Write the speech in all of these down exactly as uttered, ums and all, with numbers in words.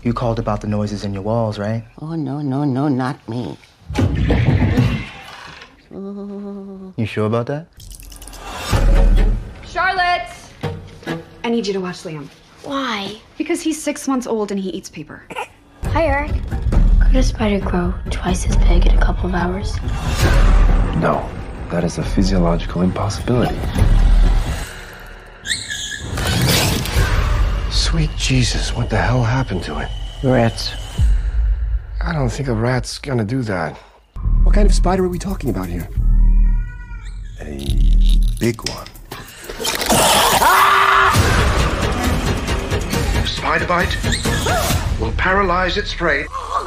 You called about the noises in your walls, right? Oh, no, no, no, not me. You sure about that? Charlotte! I need you to watch Liam. Why? Because he's six months old and he eats paper. Hi, Eric. Could a spider grow twice as big in a couple of hours? No, that is a physiological impossibility. Sweet Jesus, what the hell happened to it? Rats. I don't think a rat's gonna do that. What kind of spider are we talking about here? A big one. Spider bite will paralyze its prey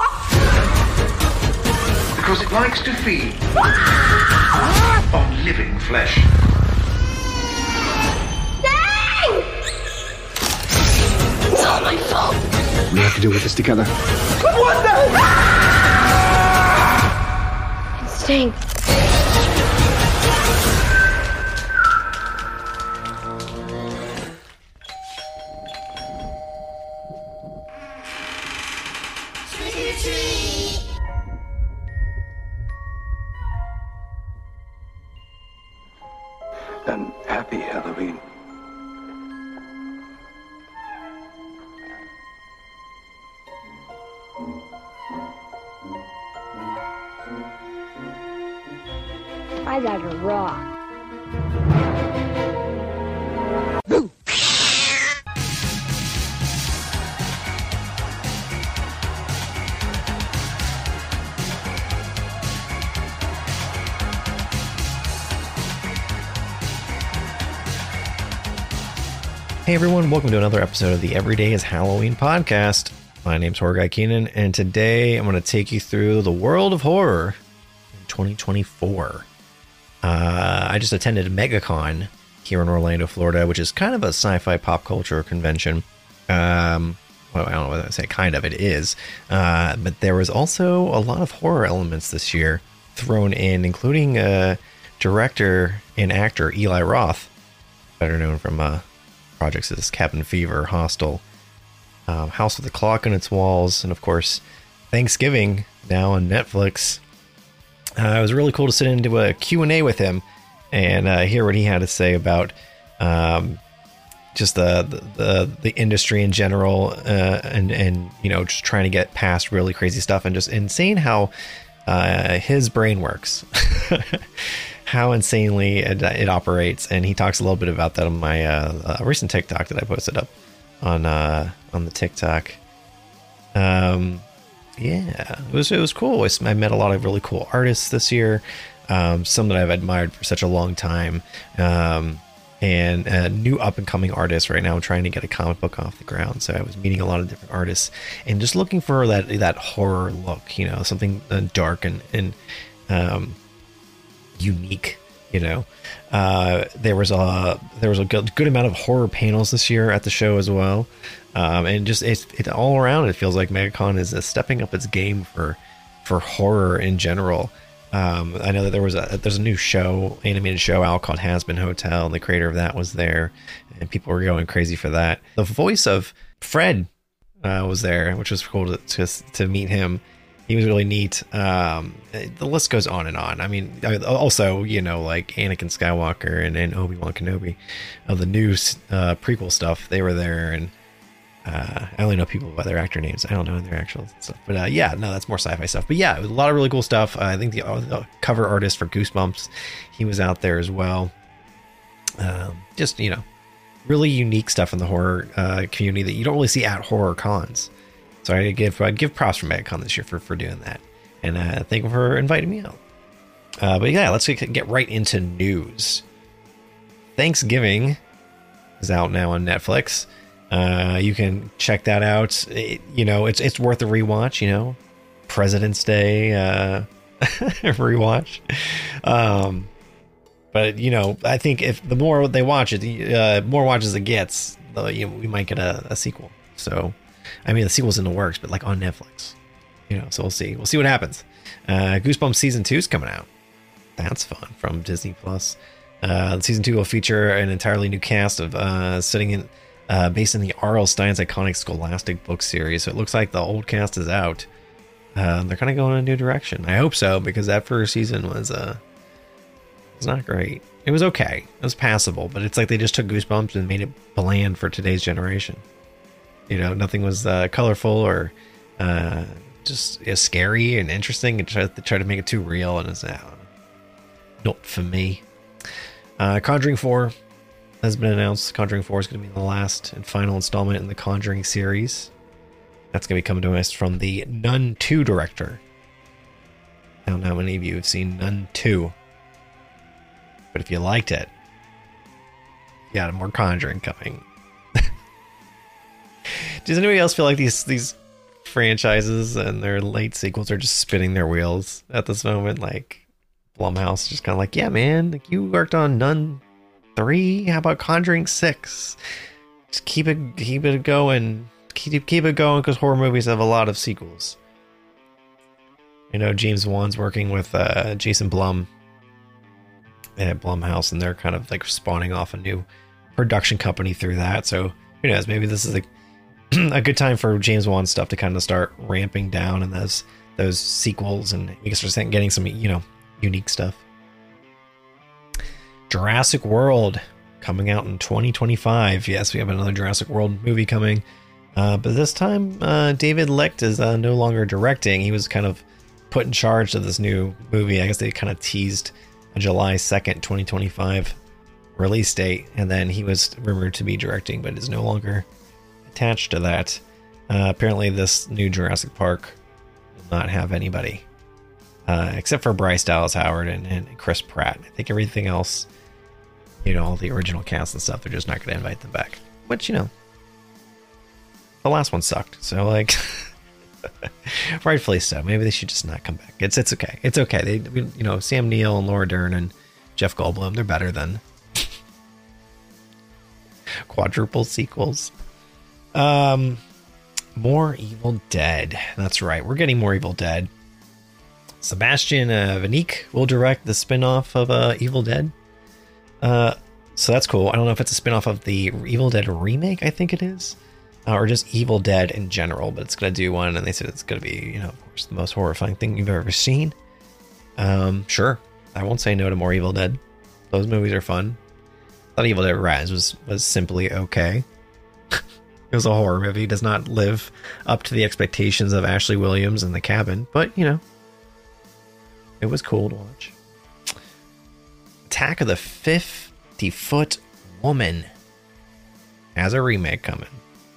because it likes to feed on living flesh. It's all my fault. We have to deal with this together. What the? It stinks. And happy Halloween. I got a rock. Hey everyone, welcome to another episode of the Every Day is Halloween podcast. My name's Horror Guy Keenan, and today I'm going to take you through the world of horror in twenty twenty-four. Uh, I just attended MegaCon here in Orlando, Florida, which is kind of a sci-fi pop culture convention. Um, well, I don't know what I say, kind of, it is. Uh, but there was also a lot of horror elements this year thrown in, including uh, director and actor Eli Roth, better known from uh, projects as Cabin Fever, Hostel, um, House with a Clock on its walls, and of course, Thanksgiving, now on Netflix. Uh, it was really cool to sit into a Q and A with him and uh, hear what he had to say about um, just the, the the industry in general, uh, and and you know, just trying to get past really crazy stuff, and just insane how uh, his brain works, how insanely it, it operates. And he talks a little bit about that on my uh, uh, recent TikTok that I posted up on uh, on the TikTok. Um. Yeah, it was it was cool. I met a lot of really cool artists this year, um, some that I've admired for such a long time, um, and uh, new up and coming artists. Right now, I'm trying to get a comic book off the ground, so I was meeting a lot of different artists and just looking for that that horror look, you know, something uh, dark and and um, unique. You know, uh, there was a there was a good, good amount of horror panels this year at the show as well. Um, and just it's it all around. It feels like MegaCon is uh, stepping up its game for for horror in general. Um, I know that there was a there's a new show, animated show out called Hazbin Hotel, and the creator of that was there, and people were going crazy for that. The voice of Fred uh, was there, which was cool to, to to meet him. He was really neat. Um, the list goes on and on. I mean, also, you know, like Anakin Skywalker and, and Obi-Wan Kenobi of the new uh, prequel stuff, they were there. And uh, I only know people by their actor names. I don't know their actual stuff. But uh, yeah, no, that's more sci-fi stuff. But yeah, it was a lot of really cool stuff. Uh, I think the, uh, the cover artist for Goosebumps, he was out there as well. Um, just, you know, really unique stuff in the horror uh, community that you don't really see at horror cons. So I give I give props for MegaCon this year for, for doing that, and uh, thank them for inviting me out. Uh, but yeah, let's get right into news. Thanksgiving is out now on Netflix. Uh, you can check that out. It, you know, it's it's worth a rewatch. You know, President's Day uh, rewatch. Um, but you know, I think if the more they watch it, the uh, more watches it gets, uh, you know, we might get a, a sequel. So. I mean, the sequel's in the works, but like on Netflix, you know, so we'll see. We'll see what happens. Uh, Goosebumps season two is coming out. That's fun from Disney Plus. Uh, season two will feature an entirely new cast of uh, setting in uh, based in the R L. Stein's iconic Scholastic book series. So it looks like the old cast is out. Uh, they're kind of going in a new direction. I hope so, because that first season was uh, was not great. It was okay. It was passable, but it's like they just took Goosebumps and made it bland for today's generation. You know, nothing was uh, colorful or uh, just uh, scary and interesting, and try to try to make it too real, and it's uh, not for me. Uh, Conjuring four has been announced. Conjuring four is going to be the last and final installment in the Conjuring series. That's going to be coming to us from the Nun two director. I don't know how many of you have seen Nun two. But if you liked it, you got more Conjuring coming. Does anybody else feel like these these franchises and their late sequels are just spinning their wheels at this moment? Like Blumhouse just kind of like, yeah, man, like you worked on Nun three. How about Conjuring six? Just keep it keep it going. Keep keep it going, because horror movies have a lot of sequels. You know, James Wan's working with uh, Jason Blum at Blumhouse, and they're kind of like spawning off a new production company through that. So who knows? Maybe this is a a good time for James Wan stuff to kind of start ramping down in those those sequels, and we can start getting some, you know, unique stuff. Jurassic World coming out in twenty twenty-five. Yes, we have another Jurassic World movie coming. Uh, but this time, uh, David Licht is uh, no longer directing. He was kind of put in charge of this new movie. I guess they kind of teased a July second, twenty twenty-five release date, and then he was rumored to be directing, but is no longer attached to that. Uh, apparently, this new Jurassic Park will not have anybody, uh, except for Bryce Dallas Howard and, and Chris Pratt. I think everything else, you know, all the original cast and stuff, they're just not going to invite them back. Which, you know, the last one sucked, so like, rightfully so. Maybe they should just not come back. It's it's okay. It's okay. They, you know, Sam Neill and Laura Dern and Jeff Goldblum, they're better than quadruple sequels. Um, more Evil Dead. That's right. We're getting more Evil Dead. Sebastian uh, Vanik will direct the spin-off of uh, Evil Dead. Uh, so that's cool. I don't know if it's a spin-off of the Evil Dead remake. I think it is. Uh, or just Evil Dead in general, but it's going to do one, and they said it's going to be, you know, of course, the most horrifying thing you've ever seen. Um, sure, I won't say no to more Evil Dead. Those movies are fun. I thought Evil Dead Rise was, was simply okay. It was a horror movie. It does not live up to the expectations of Ashley Williams and The Cabin, but, you know, it was cool to watch. Attack of the fifty-Foot Woman has a remake coming.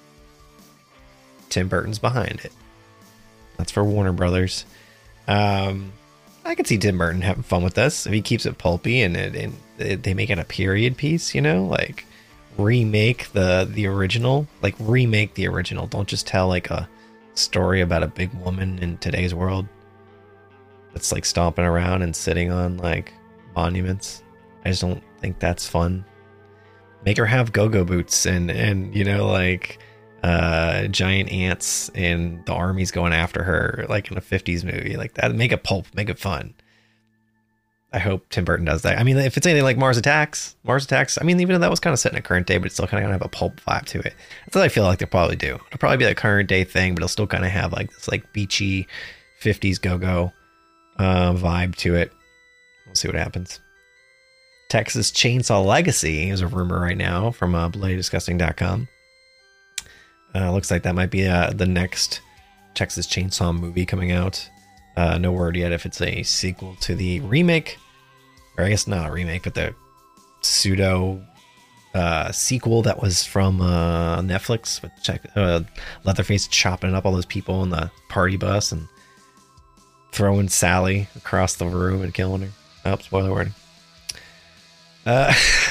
Tim Burton's behind it. That's for Warner Brothers. Um, I could see Tim Burton having fun with this if he keeps it pulpy and, it, and it, they make it a period piece. You know, like remake the the original. Like remake the original. Don't just tell like a story about a big woman in today's world that's like stomping around and sitting on like monuments. I just don't think that's fun. Make her have go-go boots and and you know like. Uh, giant ants and the army's going after her like in a fifties movie like that. Make it pulp, make it fun. I hope Tim Burton does that. I mean, if it's anything like Mars Attacks, Mars Attacks, I mean, even though that was kind of set in a current day, but it's still kind of gonna have a pulp vibe to it. That's what I feel like they'll probably do. It'll probably be a current day thing, but it'll still kind of have like this like beachy fifties go-go uh, vibe to it. We'll see what happens. Texas Chainsaw Legacy is a rumor right now from uh, bloody disgusting dot com. Uh, looks like that might be uh, the next Texas Chainsaw movie coming out. Uh, no word yet if it's a sequel to the remake, or I guess not a remake, but the pseudo uh, sequel that was from uh, Netflix with check, uh, Leatherface chopping up all those people in the party bus and throwing Sally across the room and killing her. Oh, spoiler warning. Uh,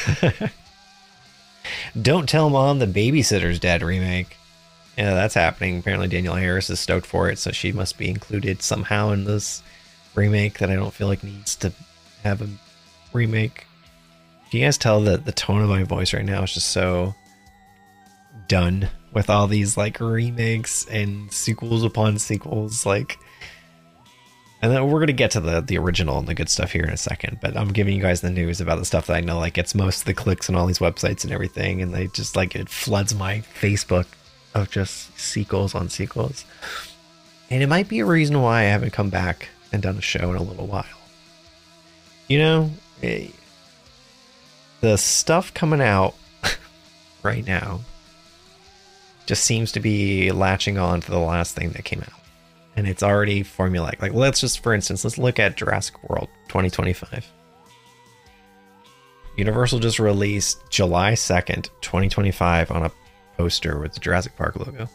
Don't Tell Mom the Babysitter's Dead remake. Yeah, that's happening. Apparently Danielle Harris is stoked for it, so she must be included somehow in this remake that I don't feel like needs to have a remake. Can you guys tell that the tone of my voice right now is just so done with all these like remakes and sequels upon sequels? Like, And then we're going to get to the, the original and the good stuff here in a second. But I'm giving you guys the news about the stuff that I know like gets most of the clicks on all these websites and everything. And they just like it floods my Facebook of just sequels on sequels. And it might be a reason why I haven't come back and done a show in a little while. You know, it, the stuff coming out right now just seems to be latching on to the last thing that came out. And it's already formulaic. Like, let's just, for instance, let's look at Jurassic World twenty twenty-five. Universal just released July second, twenty twenty-five on a poster with the Jurassic Park logo.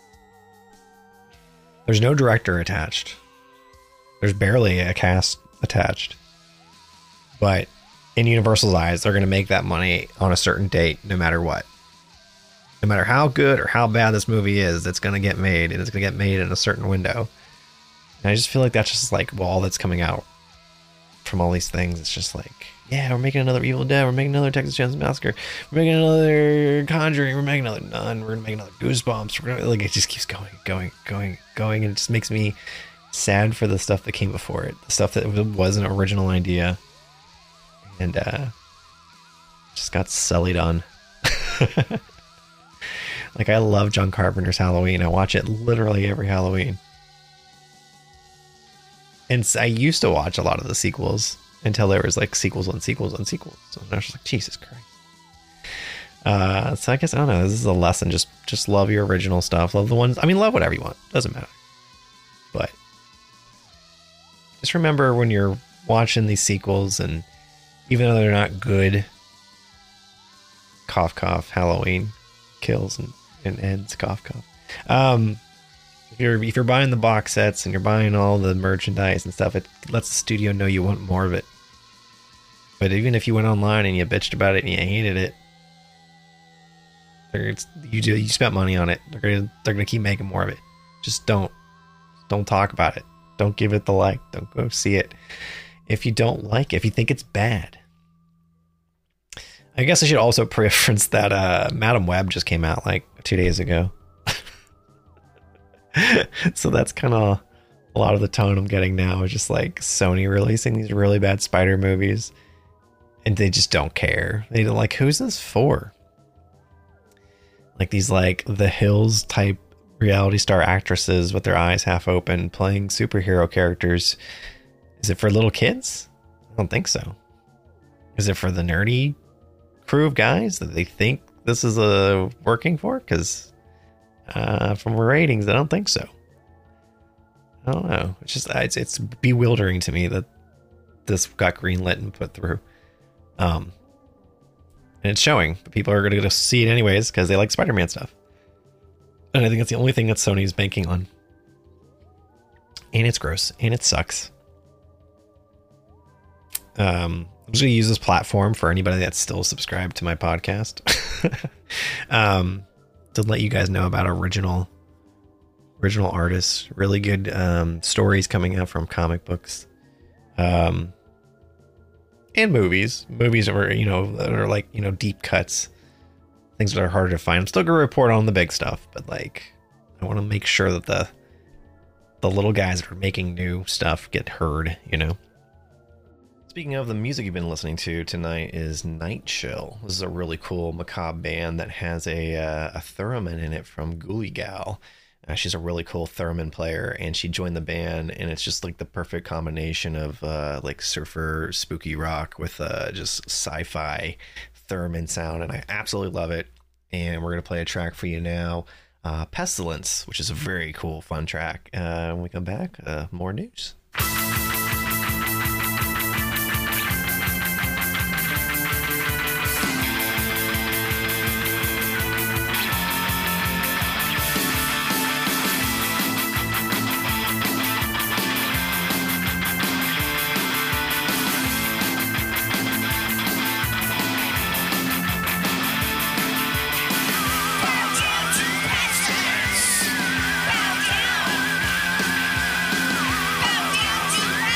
There's no director attached. There's barely a cast attached. But in Universal's eyes, they're going to make that money on a certain date no matter what. No matter how good or how bad this movie is, it's going to get made, and it's going to get made in a certain window. And I just feel like that's just like well, all that's coming out from all these things. It's just like, yeah, we're making another Evil Dead, we're making another Texas Chainsaw Massacre, we're making another Conjuring, we're making another Nun, we're going to make another Goosebumps. We're gonna, like, it just keeps going, going, going, going, and it just makes me sad for the stuff that came before it, the stuff that was an original idea, and uh, just got sullied on. Like, I love John Carpenter's Halloween. I watch it literally every Halloween. And I used to watch a lot of the sequels until there was like sequels on sequels on sequels. So I was just like, Jesus Christ. Uh, so I guess, I don't know, this is a lesson. Just, just love your original stuff. Love the ones, I mean, love whatever you want. Doesn't matter. But just remember when you're watching these sequels, and even though they're not good, cough, cough, Halloween kills and and ends, cough cough. Um, if you're if you're buying the box sets and you're buying all the merchandise and stuff, it lets the studio know you want more of it. But even if you went online and you bitched about it and you hated it, it's, you do you spent money on it. They're gonna they're gonna keep making more of it. Just don't don't talk about it. Don't give it the like. Don't go see it if you don't like it. If you think it's bad. I guess I should also preference that uh, Madam Web just came out like two days ago. So that's kind of a lot of the tone I'm getting now is just like Sony releasing these really bad spider movies, and they just don't care. They don't like, who's this for? Like these like The Hills type reality star actresses with their eyes half open playing superhero characters. Is it for little kids? I don't think so. Is it for the nerdy crew of guys that they think this is a working for? Because uh, from ratings, I don't think so. I don't know. It's just it's it's bewildering to me that this got greenlit and put through. Um, and it's showing. But people are going to go see it anyways because they like Spider-Man stuff. And I think it's the only thing that Sony's banking on. And it's gross. And it sucks. Um, I'm just going to use this platform for anybody that's still subscribed to my podcast. um, to let you guys know about original original artists, really good um, stories coming out from comic books. Um, and movies. Movies are, you know, that are like, you know, deep cuts. Things that are harder to find. I'm still going to report on the big stuff, but like, I want to make sure that the the little guys that are making new stuff get heard, you know? Speaking of, the music you've been listening to tonight is Night Chill. This is a really cool macabre band that has a uh, a theremin in it from Ghoulie Gal. Uh, she's a really cool theremin player, and she joined the band, and it's just like the perfect combination of uh, like surfer spooky rock with uh, just sci-fi theremin sound, and I absolutely love it. And we're gonna play a track for you now, uh, Pestilence, which is a very cool, fun track. Uh, when we come back, uh, more news. Bow down to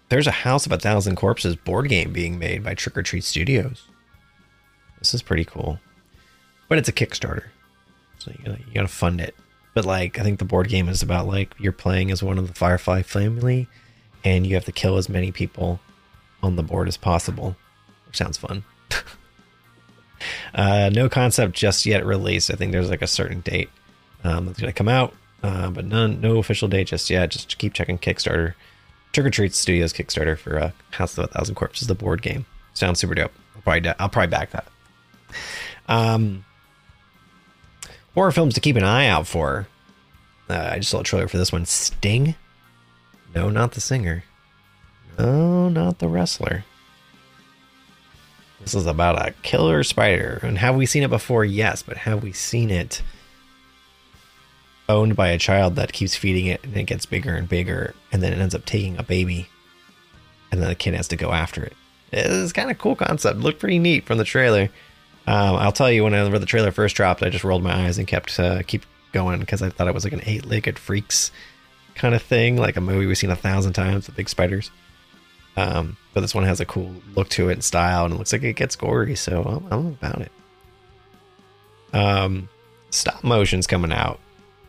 there's a House of a Thousand Corpses board game being made by Trick or Treat Studios. This is pretty cool. But it's a Kickstarter. So you gotta, you gotta fund it. But like, I think the board game is about like you're playing as one of the Firefly family and you have to kill as many people on the board as possible. Which sounds fun. uh, no concept just yet released. I think there's like a certain date um, that's going to come out. Uh, but none, no official date just yet. Just keep checking Kickstarter. Trick or Treat Studios Kickstarter for uh, House of a Thousand Corpses, the board game. Sounds super dope. I'll probably, I'll probably back that. Um, horror films to keep an eye out for. Uh, I just saw a trailer for this one. Sting? No, not the singer. No, not the wrestler. This is about a killer spider. And have we seen it before? Yes, but have we seen it owned by a child that keeps feeding it and it gets bigger and bigger and then it ends up taking a baby and then the kid has to go after it? It's kind of cool concept. It looked pretty neat from the trailer. Um, I'll tell you, whenever the trailer first dropped, I just rolled my eyes and kept uh, keep going because I thought it was like an eight-legged freaks kind of thing, like a movie we've seen a thousand times with big spiders. Um, but this one has a cool look to it and style, and it looks like it gets gory, so I'm, I'm about it. Um, stop motion's coming out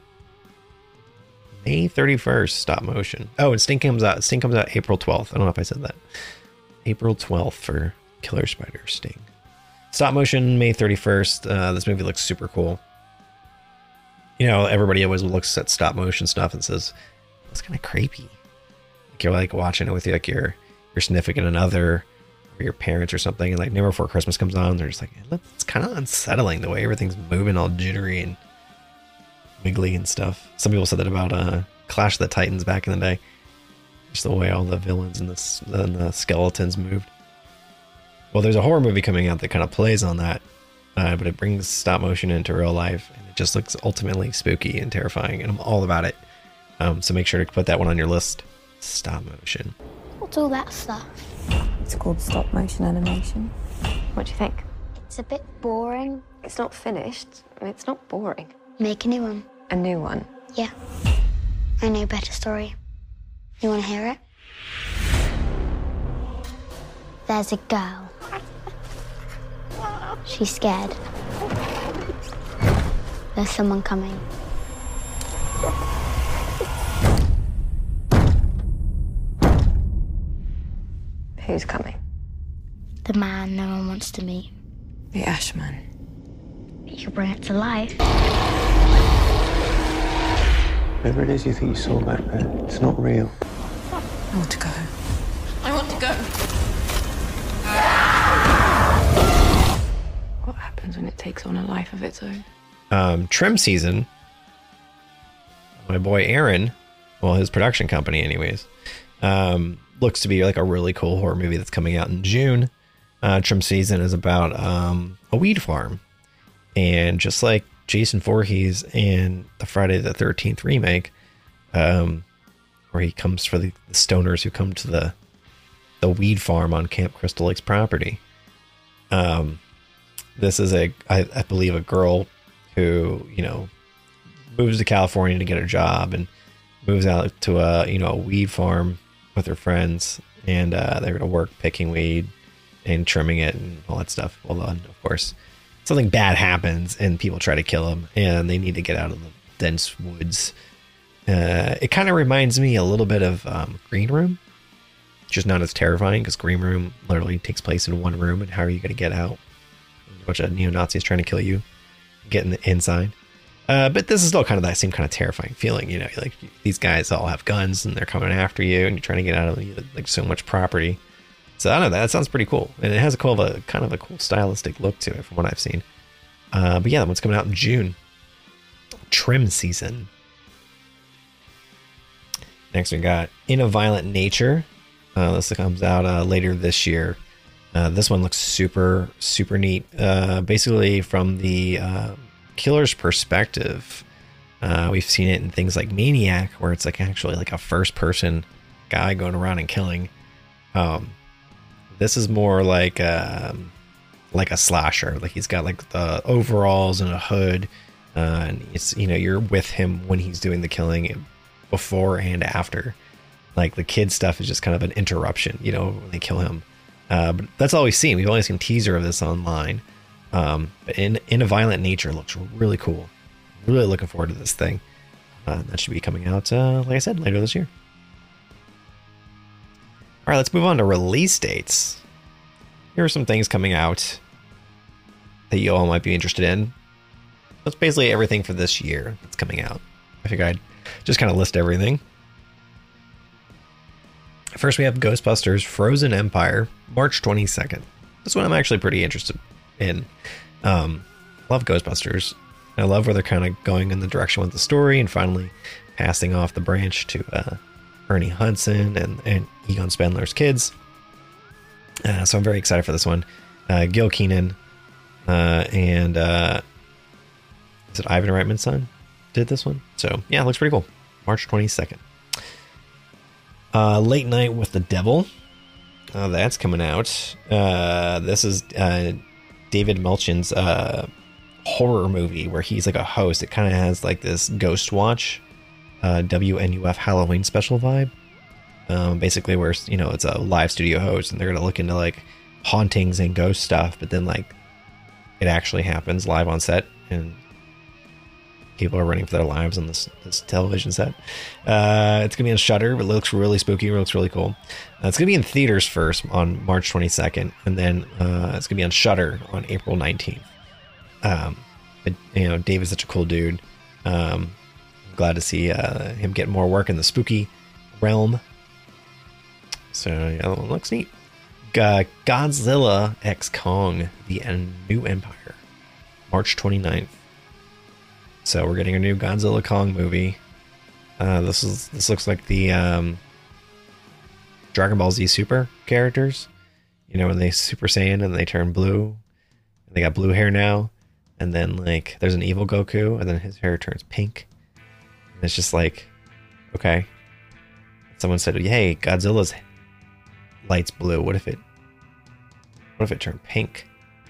May thirty-first. Stop motion. Oh, and Sting comes out. Sting comes out April twelfth. I don't know if I said that. April twelfth for Killer Spider Sting. Stop motion May thirty-first. Uh, this movie looks super cool. You know, everybody always looks at stop motion stuff and says it's kind of creepy. Like you're like watching it with like your your significant other or your parents or something, and like Nightmare Before Christmas comes on, they're just like, it's kind of unsettling the way everything's moving all jittery and wiggly and stuff. Some people said that about uh, Clash of the Titans back in the day. Just the way all the villains and the, and the skeletons moved. Well, there's a horror movie coming out that kind of plays on that, uh, but it brings stop motion into real life, and it just looks ultimately spooky and terrifying, and I'm all about it. Um, so make sure to put that one on your list. Stop motion. What's all that stuff? It's called stop motion animation. What do you think? It's a bit boring. It's not finished, and it's not boring. Make a new one. A new one? Yeah. I know a better story. You want to hear it? There's a girl. She's scared. There's someone coming. Who's coming? The man no one wants to meet. The Ashman. You could bring it to life. Whatever it is you think you saw back there, it's not real. I want to go. I want to go. What happens when it takes on a life of its own? Um, Trim Season. My boy Aaron, well, his production company anyways, um, looks to be like a really cool horror movie that's coming out in June. Uh, Trim Season is about um, a weed farm. And just like Jason Voorhees in the Friday the thirteenth remake, um, where he comes for the, the stoners who come to the the weed farm on Camp Crystal Lake's property. Um, this is a, I, I believe, a girl who, you know, moves to California to get a job and moves out to a, you know, a weed farm with her friends, and uh, they're going to work picking weed and trimming it and all that stuff. Well, then, of course, something bad happens and people try to kill them, and they need to get out of the dense woods. Uh, it kind of reminds me a little bit of um, Green Room, just not as terrifying because Green Room literally takes place in one room, and how are you going to get out? A bunch of neo-Nazis trying to kill you, get in the inside. Uh, but this is still kind of that same kind of terrifying feeling, you know, like these guys all have guns and they're coming after you, and you're trying to get out of like so much property. So I don't know, that sounds pretty cool, and it has a cool, a kind of a cool stylistic look to it from what I've seen. Uh, but yeah, that one's coming out in June. Trim Season. Next we got In a Violent Nature. Uh, this comes out uh, later this year. Uh, this one looks super, super neat. Uh, basically, from the uh, killer's perspective, uh, we've seen it in things like Maniac, where it's like actually like a first-person guy going around and killing. Um, this is more like a, like a slasher. Like he's got like the overalls and a hood, uh, and it's, you know, you're with him when he's doing the killing, before and after. Like the kid stuff is just kind of an interruption, you know, when they kill him. Uh, but that's all we've seen. We've only seen teaser of this online. Um, but in in a Violent Nature looks really cool. Really looking forward to this thing. Uh, that should be coming out, uh, like I said, later this year. All right, let's move on to release dates. Here are some things coming out that you all might be interested in. That's basically everything for this year that's coming out. I figured I'd just kind of list everything. First, we have Ghostbusters Frozen Empire, March twenty-second. This one I'm actually pretty interested in. Um, love Ghostbusters. I love where they're kind of going in the direction with the story and finally passing off the branch to uh, Ernie Hudson and, and Egon Spengler's kids. Uh, so I'm very excited for this one. Uh, Gil Kenan uh, and uh, is it Ivan Reitman's son did this one? So yeah, it looks pretty cool. March twenty-second. Uh, Late Night with the Devil. Uh, that's coming out. Uh, this is uh, David Melchin's uh, horror movie where he's like a host. It kind of has like this Ghost Watch, uh, W N U F Halloween special vibe. Um, basically, where you know it's a live studio host and they're gonna look into like hauntings and ghost stuff, but then like it actually happens live on set and people are running for their lives on this this television set. Uh, it's gonna be on Shudder, but it looks really spooky. It looks really cool. Uh, it's gonna be in theaters first on March twenty-second, and then uh, it's gonna be on Shudder on April nineteenth. Um, but, you know, Dave is such a cool dude. Um, I'm glad to see uh, him get more work in the spooky realm. So yeah, that one looks neat. Uh, Godzilla X Kong: The New Empire, March twenty-ninth. So we're getting a new Godzilla Kong movie. Uh, this is this looks like the um, Dragon Ball Z Super characters. You know, when they Super Saiyan and they turn blue. And they got blue hair now. And then like there's an evil Goku, and then his hair turns pink. And it's just like, okay. Someone said, "Hey, Godzilla's light's blue. What if it? What if it turned pink?"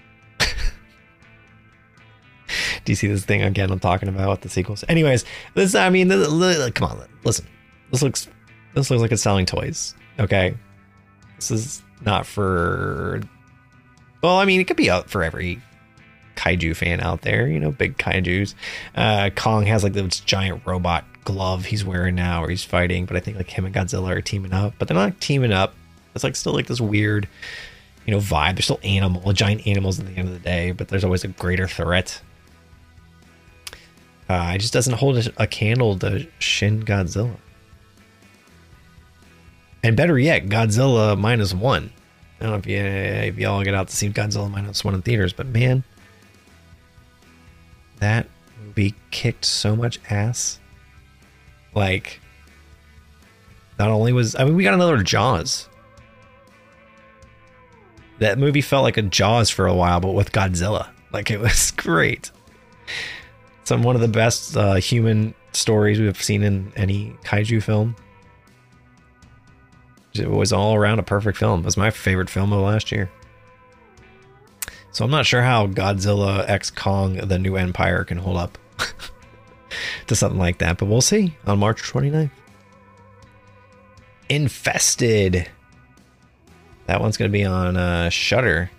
Do you see this thing again I'm talking about with the sequels? Anyways, this, I mean, this, this, come on, listen. This looks, this looks like it's selling toys. Okay, this is not for. Well, I mean, it could be out for every kaiju fan out there. You know, big kaiju's. Uh, Kong has like this giant robot glove he's wearing now, where he's fighting. But I think like him and Godzilla are teaming up. But they're not teaming up. It's like still like this weird, you know, vibe. They're still animal, giant animals at the end of the day. But there's always a greater threat. Uh, it just doesn't hold a, a candle to Shin Godzilla. And better yet, Godzilla minus one. I don't know if you if y'all get out to see Godzilla minus one in theaters, but man, that movie kicked so much ass. Like, not only was I mean, we got another Jaws. That movie felt like a Jaws for a while, but with Godzilla. Like, it was great. Some one of the best uh, human stories we've seen in any kaiju film. It was all around a perfect film. It was my favorite film of last year. So I'm not sure how Godzilla X Kong: The New Empire can hold up to something like that, but we'll see on March twenty-ninth. Infested. That one's going to be on uh, Shudder.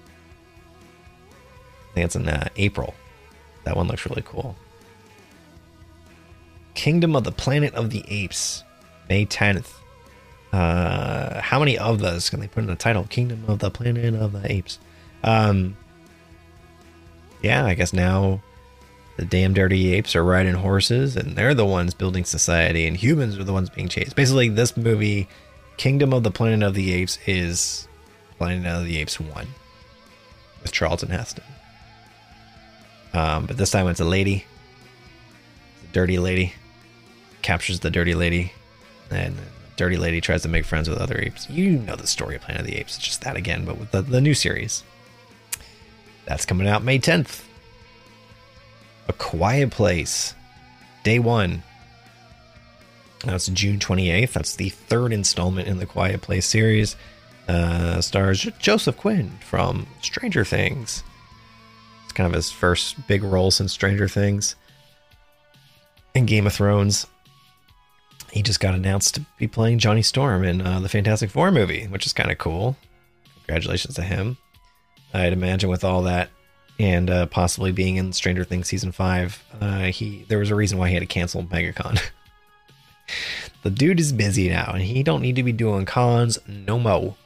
I think it's in uh, April. That one looks really cool. Kingdom of the Planet of the Apes, May tenth. Uh, how many of those can they put in the title? Kingdom of the Planet of the Apes. Um, yeah, I guess now the damn dirty apes are riding horses, and they're the ones building society, and humans are the ones being chased. Basically, this movie, Kingdom of the Planet of the Apes, is Planet of the Apes one with Charlton Heston. Um, but this time it's a lady, it's a dirty lady, captures the dirty lady, and the dirty lady tries to make friends with other apes. You know the story of Planet of the Apes. It's just that again, but with the, the new series. That's coming out May tenth. A Quiet Place, day one. That's June twenty-eighth. That's the third installment in the Quiet Place series. Uh, stars Joseph Quinn from Stranger Things. It's kind of his first big role since Stranger Things and Game of Thrones. he just got announced to be playing Johnny Storm in uh, the Fantastic Four movie, which is kind of cool. Congratulations to him. I'd imagine with all that and uh, possibly being in Stranger Things season five, uh, he there was a reason why he had to cancel MegaCon. The dude is busy now, and he don't need to be doing cons no mo.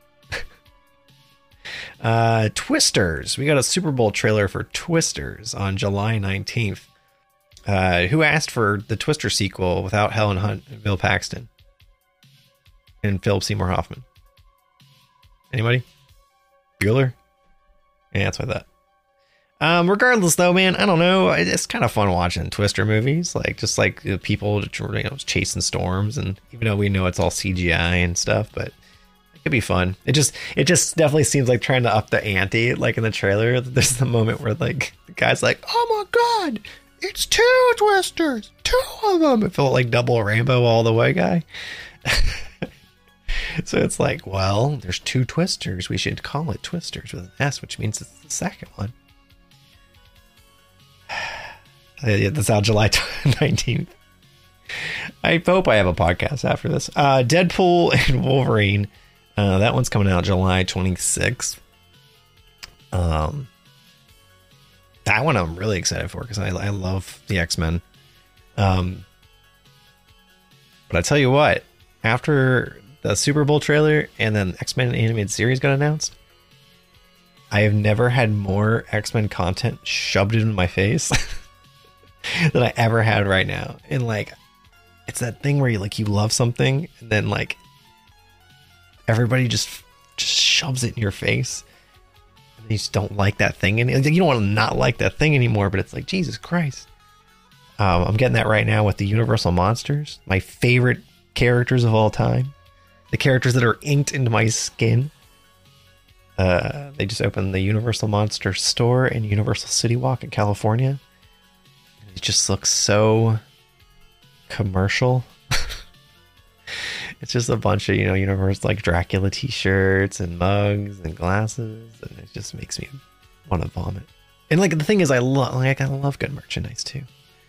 uh, Twisters. We got a Super Bowl trailer for Twisters on July nineteenth. Uh, who asked for the Twister sequel without Helen Hunt and Bill Paxton and Philip Seymour Hoffman? Anybody? Bueller? Yeah, that's what I thought. Um, regardless, though, man, I don't know. It's kind of fun watching Twister movies, like just like the people, you know, chasing storms, and even though we know it's all C G I and stuff, but it could be fun. It just, it just definitely seems like trying to up the ante. Like in the trailer, there's the moment where like the guy's like, "Oh my god, it's two Twisters, two of them." It felt like double rainbow all the way, guy. So it's like, well, there's two Twisters. We should call it Twisters with an S, which means it's the second one. Yeah, that's out July nineteenth. I hope I have a podcast after this. Uh, Deadpool and Wolverine. Uh, that one's coming out July twenty-sixth. Um, that one I'm really excited for because I, I love the X-Men. Um, but I tell you what, after the Super Bowl trailer and then X-Men animated series got announced, I have never had more X-Men content shoved into my face than I ever had right now. And like, it's that thing where you like, you love something and then like everybody just, just shoves it in your face. And you just don't like that thing. And you don't want to not like that thing anymore, but it's like, Jesus Christ. Um, I'm getting that right now with the Universal Monsters, my favorite characters of all time. The characters that are inked into my skin. Uh, they just opened the Universal Monster store in Universal City Walk in California. It just looks so commercial. It's just a bunch of, you know, Universal like Dracula t-shirts and mugs and glasses, and it just makes me want to vomit. And like the thing is, I love like I love good merchandise too.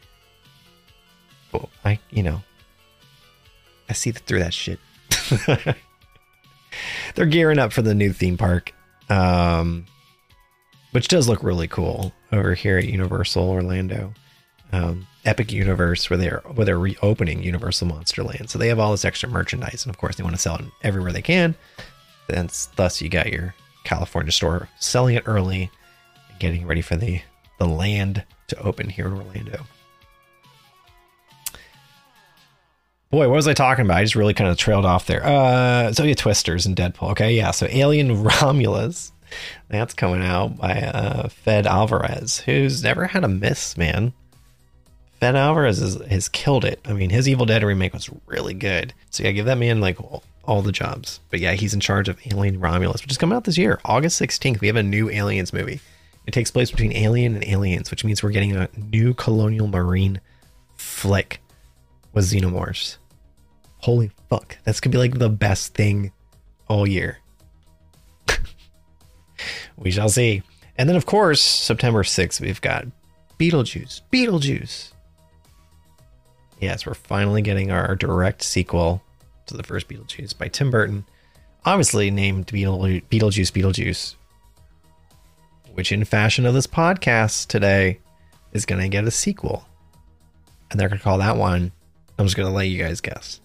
But I, you know, I see through that shit. They're gearing up for the new theme park, um, which does look really cool over here at Universal Orlando, um, Epic Universe, where they're where they're reopening Universal Monsterland. So they have all this extra merchandise, and of course they want to sell it everywhere they can. And thus, you got your California store selling it early, and getting ready for the the land to open here in Orlando. Boy, what was I talking about? I just really kind of trailed off there. Uh, so yeah, Twisters and Deadpool. Okay, yeah. So Alien Romulus, that's coming out by uh, Fed Alvarez, who's never had a miss, man. Fed Alvarez is, has killed it. I mean, his Evil Dead remake was really good. So yeah, give that man like all, all the jobs. But yeah, he's in charge of Alien Romulus, which is coming out this year, August sixteenth. We have a new Aliens movie. It takes place between Alien and Aliens, which means we're getting a new colonial marine flick with xenomorphs. Holy fuck. That's gonna be like the best thing all year. We shall see. And then of course, September sixth, we've got Beetlejuice. Beetlejuice. Yes, we're finally getting our direct sequel to the first Beetlejuice by Tim Burton. Obviously named Beetle, Beetlejuice Beetlejuice. Which in fashion of this podcast today is gonna get a sequel. And they're gonna call that one, I'm just gonna let you guys guess.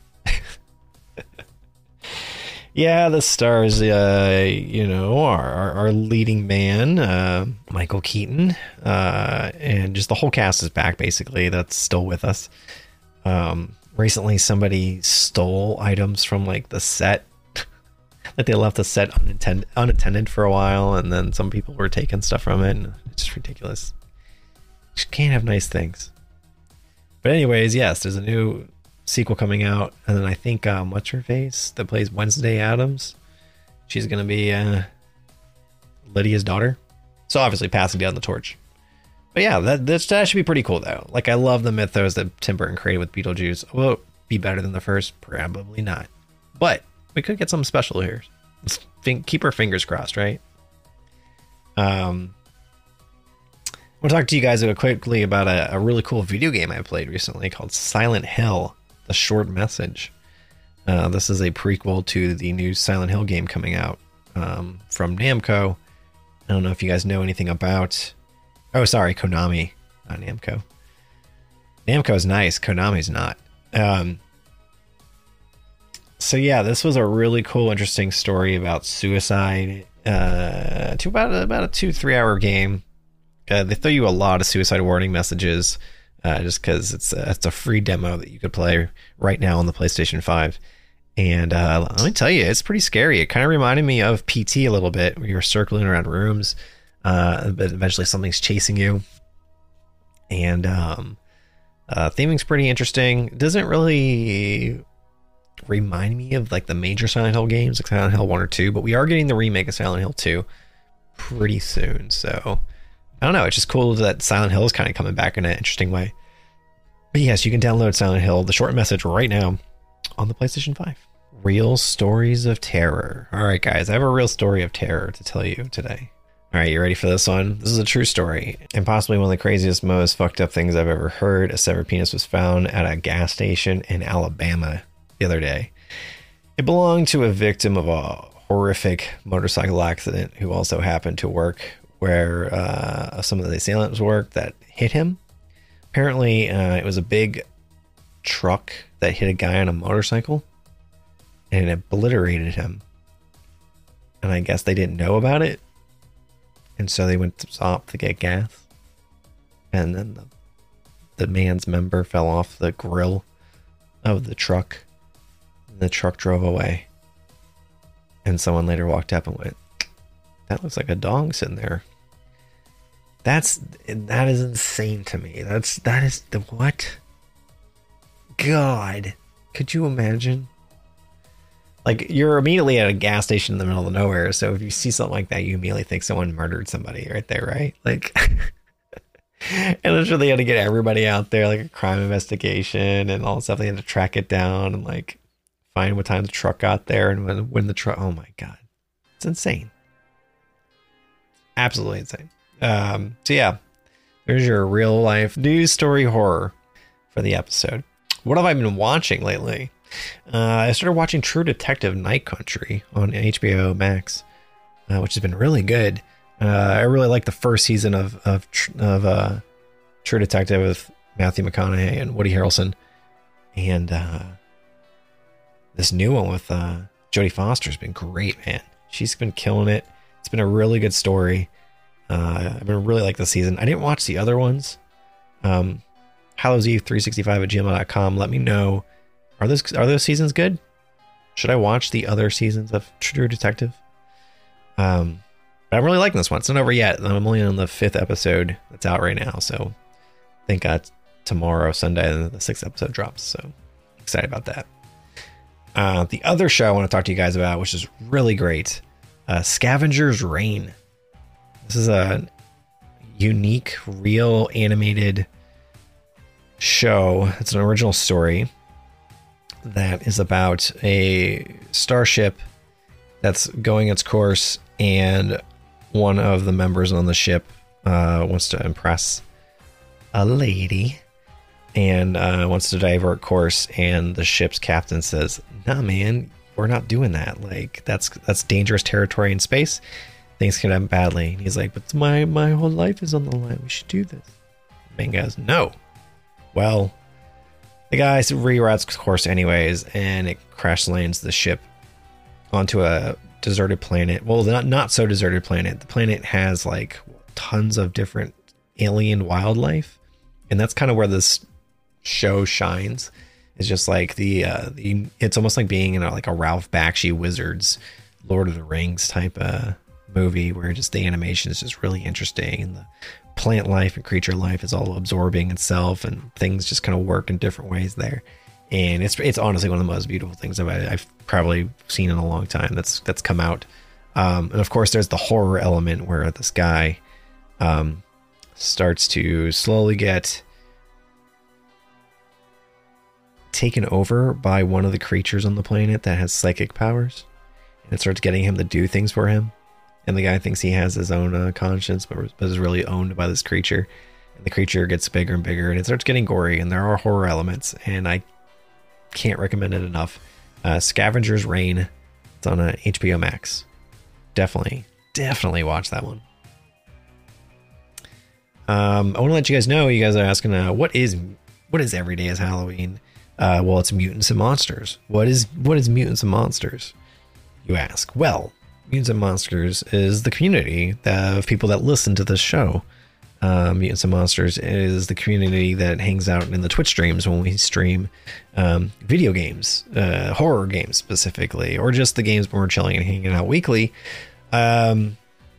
Yeah, the stars, uh, you know, our, our, our leading man, uh, Michael Keaton, uh, and just the whole cast is back, basically, that's still with us. Um, recently, somebody stole items from, like, the set. Like, they left the set unattend- unattended for a while, and then some people were taking stuff from it, and it's just ridiculous. You just can't have nice things. But anyways, yes, there's a new sequel coming out, and then I think um what's her face that plays Wednesday Addams, she's gonna be uh Lydia's daughter, so obviously passing down the torch. But yeah, that that should be pretty cool though. Like, I love the mythos that Tim Burton created with Beetlejuice. Will it be better than the first? Probably not, but we could get something special here. Let's think, keep our fingers crossed, right? um I want to talk to you guys quickly about a, a really cool video game I played recently called Silent Hill. The Short Message. Uh, this is a prequel to the new Silent Hill game coming out um, from Namco. I don't know if you guys know anything about... Oh, sorry, Konami, not Namco. Namco's nice, Konami's not. Um, so yeah, this was a really cool, interesting story about suicide. Uh, to about, about a two, three hour game. Uh, they throw you a lot of suicide warning messages uh, just because it's, a, it's a free demo that you could play right now on the PlayStation five. And uh, let me tell you, it's pretty scary. It kind of reminded me of P T a little bit, where you're circling around rooms, uh, but eventually something's chasing you. And um, uh, theming's pretty interesting. It doesn't really remind me of like the major Silent Hill games, like Silent Hill one or two, but we are getting the remake of Silent Hill two pretty soon. So I don't know. It's just cool that Silent Hill is kind of coming back in an interesting way. But yes, you can download Silent Hill, The Short Message, right now on the PlayStation five. Real stories of terror. All right, guys, I have a real story of terror to tell you today. All right, you ready for this one? This is a true story, and possibly one of the craziest, most fucked up things I've ever heard. A severed penis was found at a gas station in Alabama the other day. It belonged to a victim of a horrific motorcycle accident who also happened to work where uh, some of the assailants worked that hit him. Apparently, uh, it was a big truck that hit a guy on a motorcycle and it obliterated him. And I guess they didn't know about it. And so they went to stop to get gas. And then the, the man's member fell off the grill of the truck. And the truck drove away. And someone later walked up and went, that looks like a dog sitting there. That's, that is insane to me. That's, that is the what? God, could you imagine? Like, you're immediately at a gas station in the middle of nowhere, so if you see something like that, you immediately think someone murdered somebody right there, right? Like, and I'm sure they had to get everybody out there, like a crime investigation and all that stuff. They had to track it down and like find what time the truck got there and when, when the truck. Oh my God, it's insane, absolutely insane. Um, so yeah, there's your real life news story horror for the episode. What have I been watching lately? Uh, I started watching True Detective Night Country on H B O Max, uh, which has been really good. Uh, I really like the first season of of, of uh, True Detective with Matthew McConaughey and Woody Harrelson, and uh, this new one with uh, Jodie Foster has been great, man. She's been killing it. It's been a really good story. Uh, I've been really like the season. I didn't watch the other ones. Um, Hallows Eve three sixty-five at gmail dot com. Let me know. Are those are those seasons good? Should I watch the other seasons of True Detective? Um, but I'm really liking this one. It's not over yet. I'm only on the fifth episode that's out right now. So I think uh, tomorrow, Sunday, the sixth episode drops. So excited about that. Uh, the other show I want to talk to you guys about, which is really great, uh, Scavenger's Reign. This is a unique, real animated show. It's an original story that is about a starship that's going its course, and one of the members on the ship uh, wants to impress a lady and uh, wants to divert course, and the ship's captain says, nah, man, we're not doing that. Like, that's that's dangerous territory in space. Things can end badly. And he's like, but my, my whole life is on the line. We should do this. The man goes, no. Well, the guy reroutes course anyways, and it crash lands the ship onto a deserted planet. Well, not not so deserted planet. The planet has like tons of different alien wildlife, and that's kind of where this show shines. It's just like the uh, the it's almost like being in a, like a Ralph Bakshi Wizards, Lord of the Rings type of movie, where just the animation is just really interesting, and the plant life and creature life is all absorbing itself, and things just kind of work in different ways there. And it's it's honestly one of the most beautiful things I've, I've probably seen in a long time that's that's come out. Um, and of course, there's the horror element where this guy um, starts to slowly get taken over by one of the creatures on the planet that has psychic powers, and it starts getting him to do things for him. And the guy thinks he has his own uh, conscience, but, but is really owned by this creature. And the creature gets bigger and bigger, and it starts getting gory, and there are horror elements. And I can't recommend it enough. Uh, Scavenger's Reign. It's on uh, H B O Max. Definitely, definitely watch that one. Um, I want to let you guys know. You guys are asking, uh, what is what is Every Day is Halloween? Uh, well, it's Mutants and Monsters. What is what is Mutants and Monsters? You ask. Well, Mutants and Monsters is the community of people that listen to this show. Uh, Mutants and Monsters is the community that hangs out in the Twitch streams when we stream um, video games, uh, horror games specifically, or just the games when we're chilling and hanging out weekly. Um,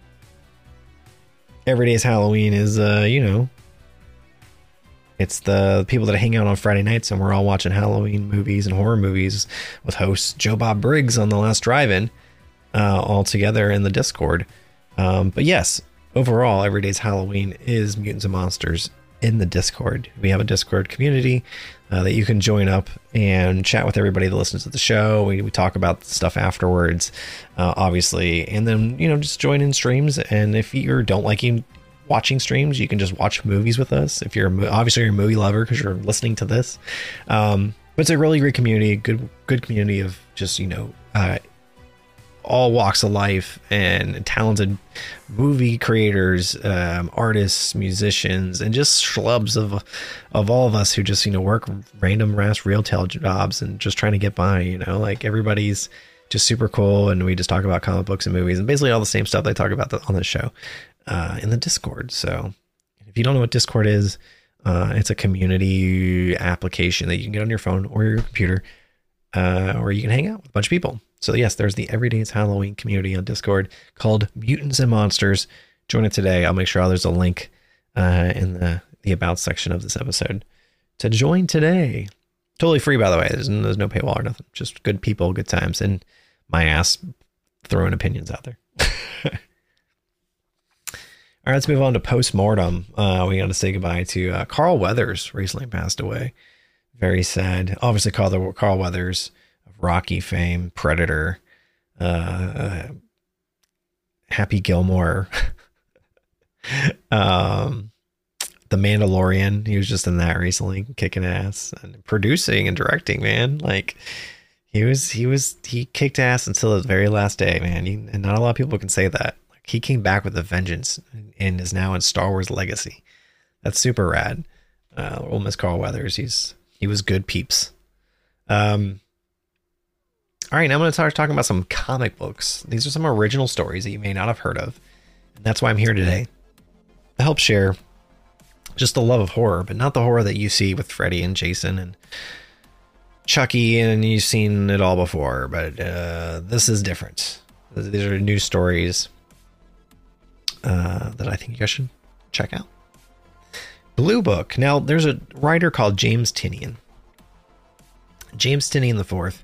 Every Day's Halloween is, uh, you know, it's the people that hang out on Friday nights and we're all watching Halloween movies and horror movies with host Joe Bob Briggs on The Last Drive-In, uh, all together in the Discord. Um, but yes, overall, Every Day's Halloween is Mutants and Monsters in the Discord. We have a Discord community uh, that you can join up and chat with everybody that listens to the show. We, we talk about stuff afterwards, uh, obviously, and then, you know, just join in streams. And if you don't like watching streams, you can just watch movies with us. If you're obviously you're a movie lover because you're listening to this, um, but it's a really great community, good good community of just, you know, uh, all walks of life and talented movie creators, um, artists, musicians, and just schlubs of of all of us who just, you know, work random ass retail jobs and just trying to get by, you know, like everybody's just super cool. And we just talk about comic books and movies and basically all the same stuff they talk about on the show uh, in the Discord. So if you don't know what Discord is, uh, it's a community application that you can get on your phone or your computer, uh, or you can hang out with a bunch of people. So yes, there's the Every Day's Halloween community on Discord called Mutants and Monsters. Join it today. I'll make sure there's a link uh, in the, the About section of this episode to join today. Totally free, by the way. There's, there's no paywall or nothing. Just good people, good times, and my ass throwing opinions out there. All right, let's move on to Postmortem. Uh, we got to say goodbye to uh, Carl Weathers. Recently passed away. Very sad. Obviously, Carl, Carl Weathers, Rocky fame, Predator, uh, uh Happy Gilmore, um, The Mandalorian. He was just in that recently, kicking ass and producing and directing. Man, like he was, he was, he kicked ass until his very last day. Man, he, and not a lot of people can say that. Like he came back with a vengeance and is now in Star Wars Legacy. That's super rad. Uh, we'll miss Carl Weathers. He's he was good peeps. Um. All right, now I'm going to start talking about some comic books. These are some original stories that you may not have heard of. And that's why I'm here today. To help share just the love of horror, but not the horror that you see with Freddy and Jason and Chucky, and you've seen it all before. But uh, this is different. These are new stories uh, that I think you guys should check out. Blue Book. Now, there's a writer called James Tynion. James Tynion the Fourth.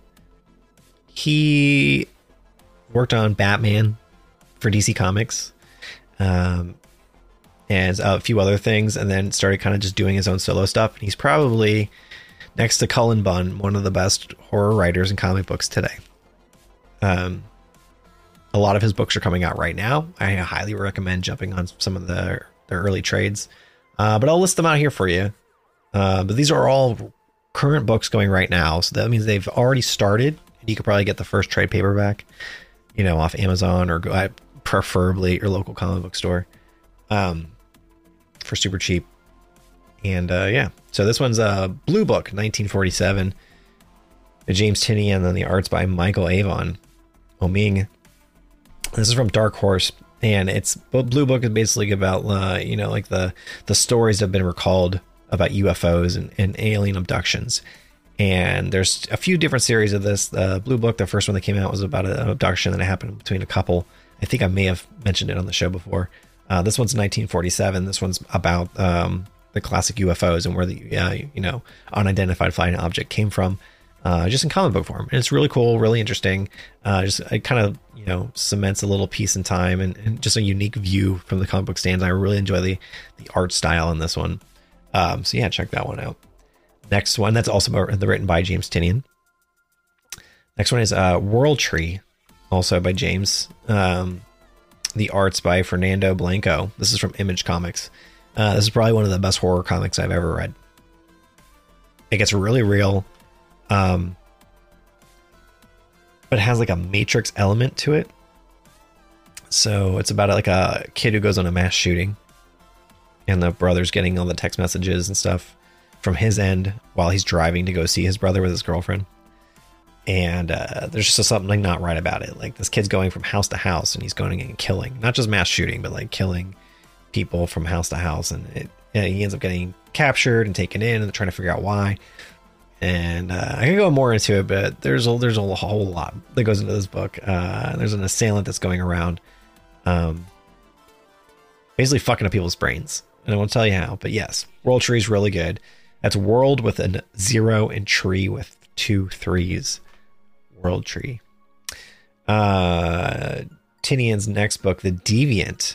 He worked on Batman for D C Comics, um, and a few other things, and then started kind of just doing his own solo stuff. And he's probably, next to Cullen Bunn, one of the best horror writers in comic books today. Um, a lot of his books are coming out right now. I highly recommend jumping on some of the, the early trades, uh, but I'll list them out here for you. Uh, but these are all current books going right now, so that means they've already started. You could probably get the first trade paperback, you know, off Amazon or go, preferably your local comic book store, um, for super cheap. And uh, yeah, so this one's a Blue Book, nineteen forty-seven. James Tynion, and then the art's by Michael Avon Oming. This is from Dark Horse, and it's Blue Book is basically about uh, you know, like the the stories that have been recalled about U F Os and, and alien abductions. And there's a few different series of this. Uh, Blue Book, the first one that came out, was about an abduction that happened between a couple. I think I may have mentioned it on the show before. Uh, this one's nineteen forty-seven. This one's about um, the classic U F Os and where the uh, you know, unidentified flying object came from, uh, just in comic book form. And it's really cool, really interesting. Uh, just it kind of, you know, cements a little piece in time and, and just a unique view from the comic book stands. I really enjoy the the art style in this one. Um, so yeah, check that one out. Next one, that's also written by James Tynion. Next one is uh, World Tree, also by James. Um, the art's by Fernando Blanco. This is from Image Comics. Uh, this is probably one of the best horror comics I've ever read. It gets really real. Um, but it has like a Matrix element to it. So it's about like a kid who goes on a mass shooting, and the brother's getting all the text messages and stuff from his end while he's driving to go see his brother with his girlfriend. And uh, there's just something not right about it. Like, this kid's going from house to house, and he's going and killing, not just mass shooting, but like killing people from house to house. And it, you know, he ends up getting captured and taken in, and they're trying to figure out why. And uh, I can go more into it, but there's a, there's a whole lot that goes into this book. Uh, there's an assailant that's going around, um, basically fucking up people's brains. And I won't tell you how, but yes, World Tree is really good. That's World with a zero and Tree with two threes. World Tree. Uh, Tinian's next book, The Deviant,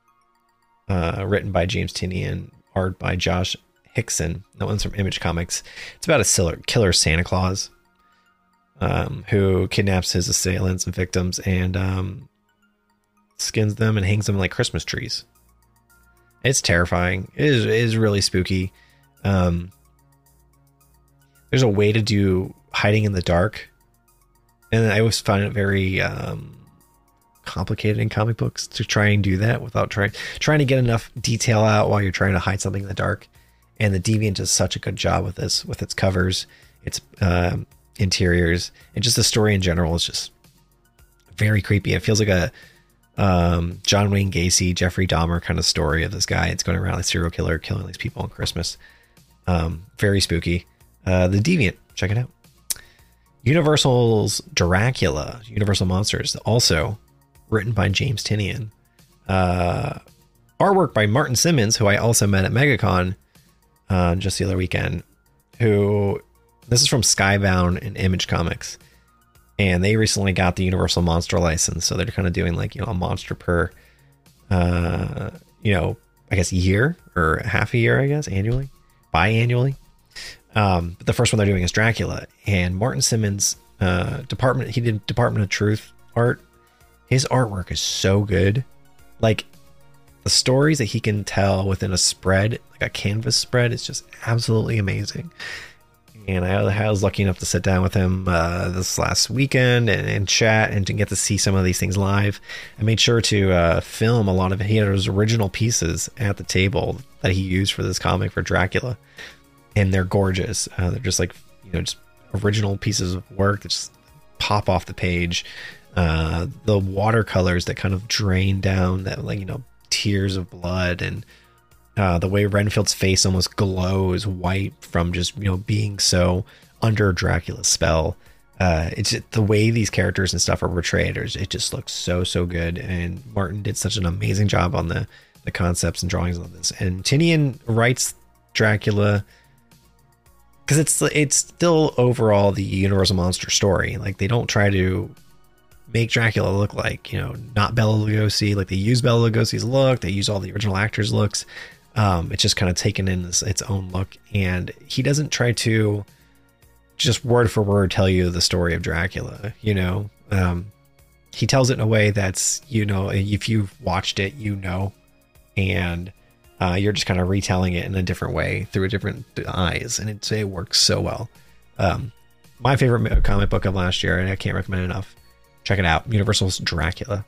uh, written by James Tinian, art by Josh Hickson. That one's from Image Comics. It's about a killer Santa Claus um, who kidnaps his assailants and victims and um, skins them and hangs them like Christmas trees. It's terrifying. It is, it is really spooky. Um, there's a way to do hiding in the dark, and I always find it very um, complicated in comic books to try and do that without trying trying to get enough detail out while you're trying to hide something in the dark. And the Deviant does such a good job with this, with its covers, its uh, interiors, and just the story in general is just very creepy. It feels like a um, John Wayne Gacy, Jeffrey Dahmer kind of story of this guy. It's going around, a serial killer killing these people on Christmas. Um, very spooky. Uh, the Deviant, check it out. Universal's Dracula, Universal Monsters, also written by James Tinian. Uh, artwork by Martin Simmons, who I also met at MegaCon uh, just the other weekend. Who, this is from Skybound and Image Comics, and they recently got the Universal Monster license, so they're kind of doing like, you know, a monster per, uh, you know, I guess year or half a year, I guess annually, biannually. Um, but the first one they're doing is Dracula, and Martin Simmons, uh, department, he did Department of Truth art. His artwork is so good. Like, the stories that he can tell within a spread, like a canvas spread, is just absolutely amazing. And I, I was lucky enough to sit down with him uh, this last weekend and, and chat and to get to see some of these things live. I made sure to uh, film a lot of it. He had his original pieces at the table that he used for this comic for Dracula. And they're gorgeous. Uh, they're just like, you know, just original pieces of work that just pop off the page. Uh, the watercolors that kind of drain down that, like, you know, tears of blood, and uh, the way Renfield's face almost glows white from just, you know, being so under Dracula's spell. Uh, it's just, the way these characters and stuff are portrayed, it just looks so, so good. And Martin did such an amazing job on the, the concepts and drawings of this. And Tinian writes Dracula because it's it's still overall the Universal Monster story. Like, they don't try to make Dracula look like, you know, not Bela Lugosi. Like, they use Bela Lugosi's look, they use all the original actors' looks. Um, it's just kind of taken in this, its own look, and he doesn't try to just word for word tell you the story of Dracula. You know, um, he tells it in a way that's, you know, if you've watched it, you know, and uh, you're just kind of retelling it in a different way through a different eyes, and it, it works so well. Um, my favorite comic book of last year, and I can't recommend it enough. Check it out. Universal's Dracula.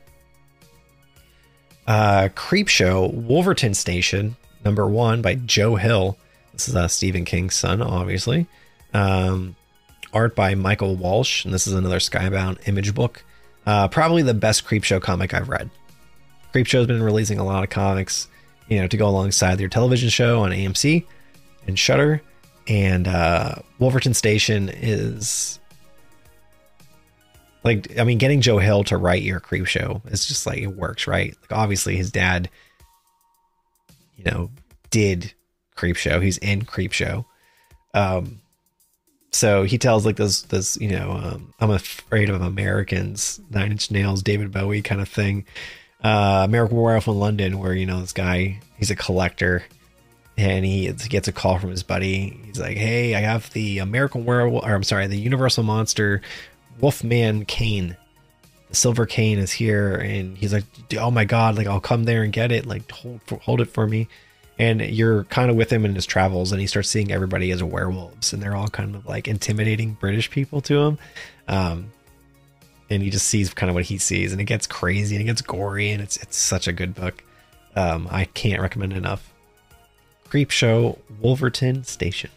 Uh, Creepshow, Wolverton Station, number one by Joe Hill. This is uh, Stephen King's son, obviously. Um, art by Michael Walsh, and this is another Skybound Image book. Uh, probably the best Creepshow comic I've read. Creepshow's been releasing a lot of comics, you know, to go alongside their television show on A M C and Shudder. And uh, Wolverton Station is... like, I mean, getting Joe Hill to write your Creepshow is just like, it works, right? Like, obviously his dad, you know, did Creepshow. He's in Creepshow. Um, so he tells like this, this, you know, um, I'm afraid of Americans, Nine Inch Nails, David Bowie kind of thing. Uh, American Werewolf in London, where, you know, this guy, he's a collector, and he gets a call from his buddy. He's like, hey, I have the American Werewolf, or I'm sorry, the Universal Monster Wolfman cane. The silver cane is here, and he's like, oh my god, like, I'll come there and get it, like, hold hold it for me. and you're kind of with him in his travels, and he starts seeing everybody as werewolves, and they're all kind of like intimidating British people to him. Um, and he just sees kind of what he sees, and it gets crazy and it gets gory, and it's it's such a good book. Um, I can't recommend it enough. Creepshow, Wolverton Station.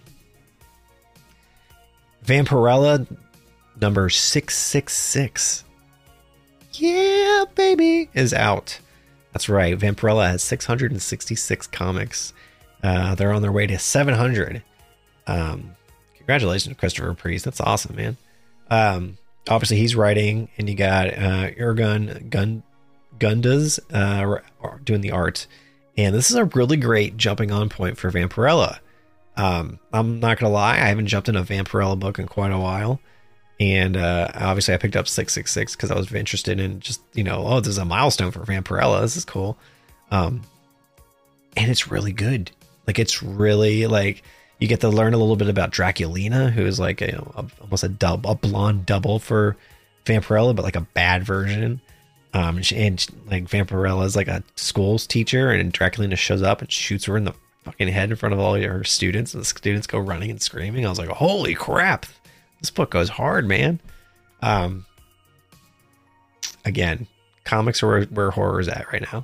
Vampirella number six six six. Yeah, baby, is out. That's right. Vampirella has six hundred sixty-six comics. Uh, they're on their way to seven hundred. Um, congratulations, Christopher Priest. That's awesome, man. Um, obviously, he's writing, and you got uh, Irgun Gun Gundas uh, doing the art. And this is a really great jumping on point for Vampirella. Um, I'm not going to lie, I haven't jumped in a Vampirella book in quite a while. And uh, obviously I picked up six six six because I was interested in just, you know, oh, this is a milestone for Vampirella. This is cool. Um, and it's really good. Like, it's really like, you get to learn a little bit about Draculina, who is like a, you know, a, almost a, dub, a blonde double for Vampirella, but like a bad version. Um, and, she, and she, like Vampirella is like a school's teacher, and Draculina shows up and shoots her in the fucking head in front of all her students, and the students go running and screaming. I was like, holy crap, this book goes hard, man. Um, again, comics are where horror is at right now.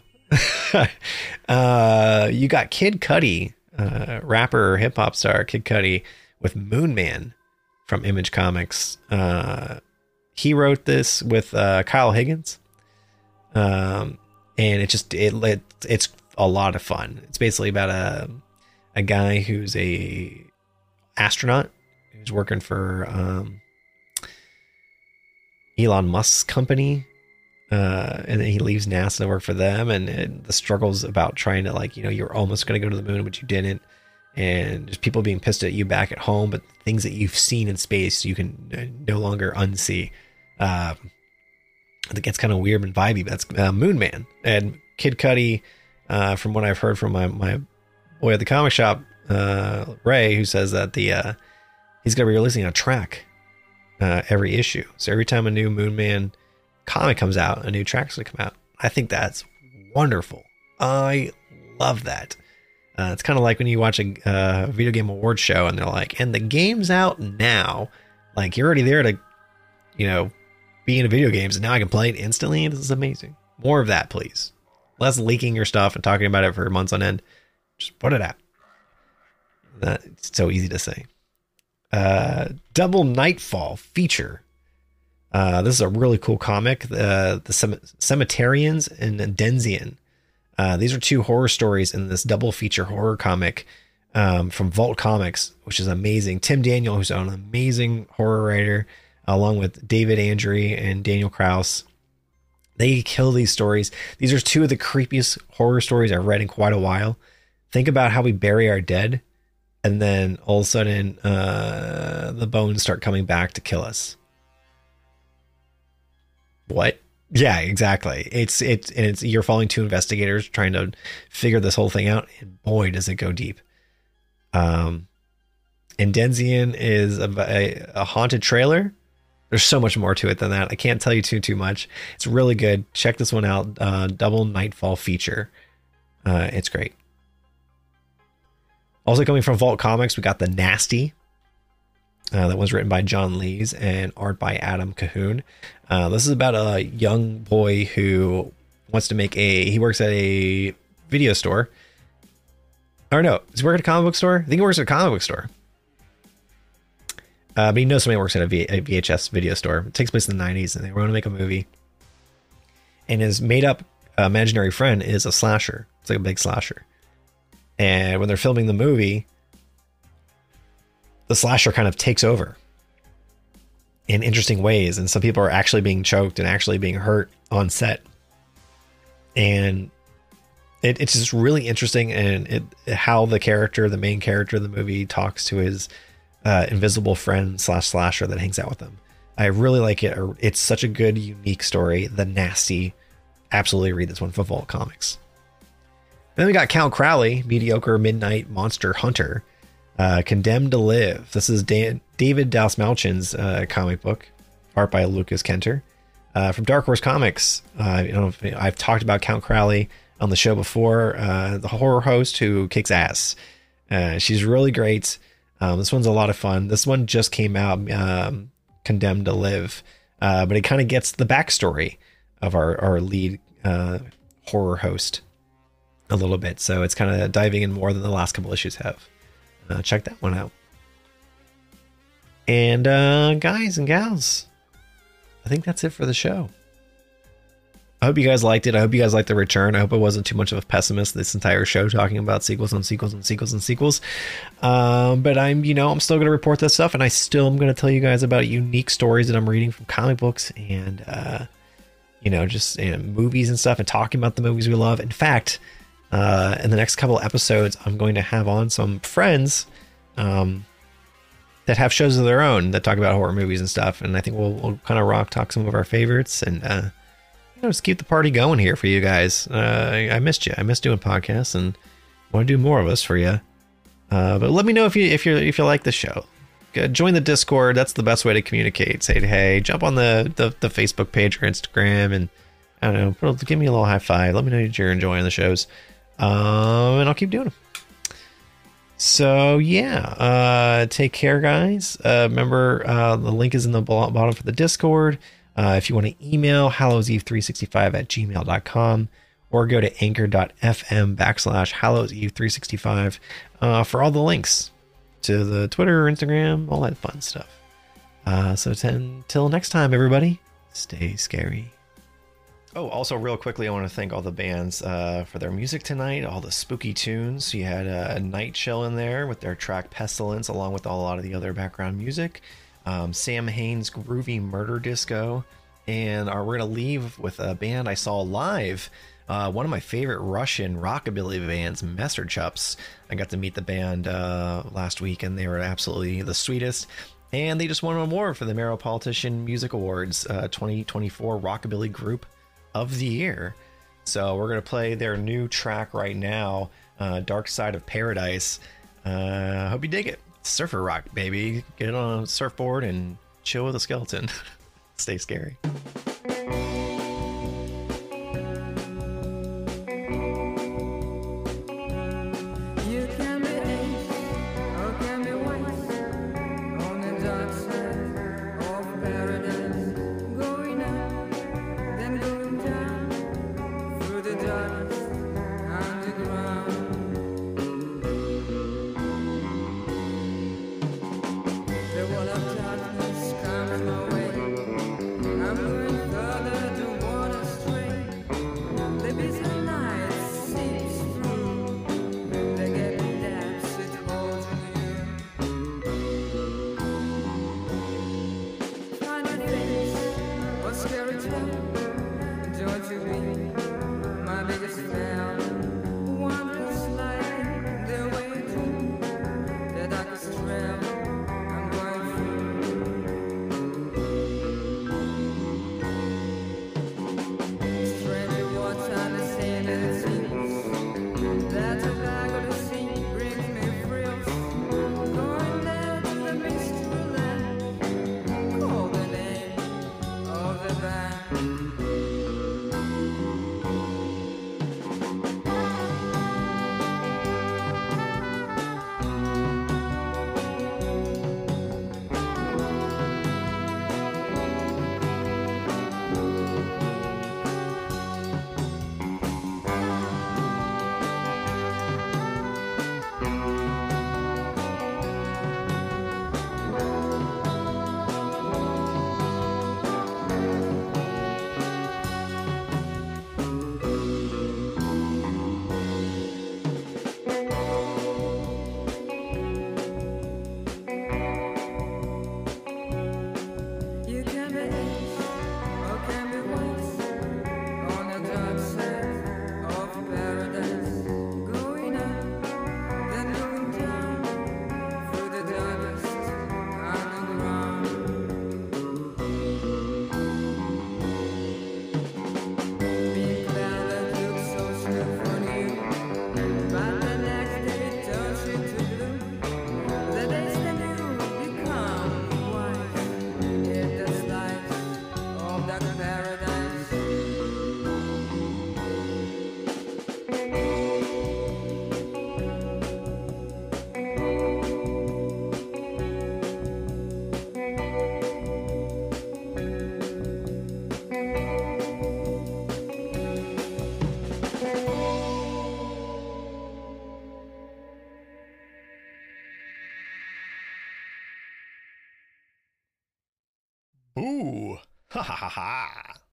uh, you got Kid Cudi, uh, rapper or hip hop star Kid Cudi with Moon Man from Image Comics. Uh, he wrote this with uh, Kyle Higgins. Um, and it just, it, it, it's a lot of fun. It's basically about a, a guy who's a astronaut who's working for, um, Elon Musk's company. Uh, and then he leaves NASA to work for them. And, and the struggles about trying to, like, you know, you're almost going to go to the moon, but you didn't. And just people being pissed at you back at home, but things that you've seen in space, you can no longer unsee. Um, It gets kind of weird and vibey, but that's uh, Moon Man. And Kid Cudi, uh, from what I've heard from my, my boy at the comic shop, uh, Ray, who says that the uh, he's going to be releasing a track uh, every issue. So every time a new Moon Man comic comes out, a new track's going to come out. I think that's wonderful. I love that. Uh, it's kind of like when you watch a uh, video game awards show and they're like, and the game's out now. Like, you're already there to, you know, be into video games, and now I can play it instantly. This is amazing. More of that, please. Less leaking your stuff and talking about it for months on end. Just put it out. That's so easy to say. Uh, Double Nightfall feature. Uh, this is a really cool comic. Uh, the Cem- Cemeterians and Denzian. Uh, these are two horror stories in this double feature horror comic um, from Vault Comics, which is amazing. Tim Daniel, who's an amazing horror writer, along with David Andry and Daniel Kraus. They kill these stories. These are two of the creepiest horror stories I've read in quite a while. Think about how we bury our dead, and then all of a sudden uh, the bones start coming back to kill us. What? Yeah, exactly. It's it's and it's you're following two investigators trying to figure this whole thing out, and boy, does it go deep. Um, and Denzian is a, a, a haunted trailer. There's so much more to it than that. I can't tell you too, too much. It's really good. Check this one out. Uh, Double Nightfall feature. Uh, it's great. Also coming from Vault Comics, we got The Nasty. Uh, that was written by John Lees and art by Adam Cahoon. Uh, this is about a young boy who wants to make a... He works at a video store. Or no, does he work at a comic book store? I think he works at a comic book store. Uh, but he knows somebody works at a, v- a V H S video store. It takes place in the nineties, and they want to make a movie. And his made-up uh, imaginary friend is a slasher. It's like a big slasher. And when they're filming the movie, the slasher kind of takes over in interesting ways. And some people are actually being choked and actually being hurt on set. And it, it's just really interesting. And it, how the character, the main character of the movie, talks to his Uh, invisible friend slash slasher that hangs out with them. I really like it. It's such a good, unique story. The Nasty. Absolutely read this one from Vault Comics. Then we got Count Crowley, Mediocre Midnight Monster Hunter, uh, Condemned to Live. This is Dan- David Dalsmalchin's uh, comic book, art by Lucas Kenter, uh, from Dark Horse Comics. Uh, I don't know if I've talked about Count Crowley on the show before, uh, the horror host who kicks ass. Uh, she's really great. Um, this one's a lot of fun. This one just came out, um, Condemned to Live, uh, but it kind of gets the backstory of our, our lead uh, horror host a little bit. So it's kind of diving in more than the last couple issues have. Uh, check that one out. And uh, guys and gals, I think that's it for the show. I hope you guys liked it. I hope you guys liked the return. I hope I wasn't too much of a pessimist this entire show talking about sequels and sequels and sequels and sequels. Um, but I'm, you know, I'm still going to report this stuff, and I still am going to tell you guys about unique stories that I'm reading from comic books and, uh, you know, just you know, movies and stuff, and talking about the movies we love. In fact, uh, in the next couple episodes, I'm going to have on some friends um, that have shows of their own that talk about horror movies and stuff. And I think we'll, we'll kind of rock talk some of our favorites and, uh, you know, just keep the party going here for you guys. Uh, I, I missed you. I missed doing podcasts, and want to do more of us for you. Uh, but let me know if you if you if you like the show. Join the Discord. That's the best way to communicate. Say hey, jump on the, the the Facebook page or Instagram, and I don't know, give me a little high five. Let me know that you're enjoying the shows, um, and I'll keep doing them. So yeah, uh, take care, guys. Uh, remember, uh, the link is in the bottom for the Discord. Uh, if you want to email hallowseve three sixty-five at gmail dot com or go to anchor.fm backslash hallowseve three sixty-five uh, for all the links to the Twitter, Instagram, all that fun stuff. Uh, so t- until next time, everybody, stay scary. Oh, also real quickly, I want to thank all the bands uh, for their music tonight, all the spooky tunes. You had a Night Chill in there with their track Pestilence, along with a lot of the other background music. Um, Sam Hain's Groovy Murder Disco, and uh, we're going to leave with a band I saw live, uh, one of my favorite Russian rockabilly bands, Master Chups. I got to meet the band uh, last week, and they were absolutely the sweetest, and they just won an award for the Metropolitan Music Awards uh, twenty twenty-four Rockabilly Group of the Year. So we're going to play their new track right now, uh, Dark Side of Paradise. I uh, hope you dig it. Surfer rock, baby. Get on a surfboard and chill with a skeleton. Stay scary. The wall of darkness coming my way. I'm going Ooh. Ha ha ha ha.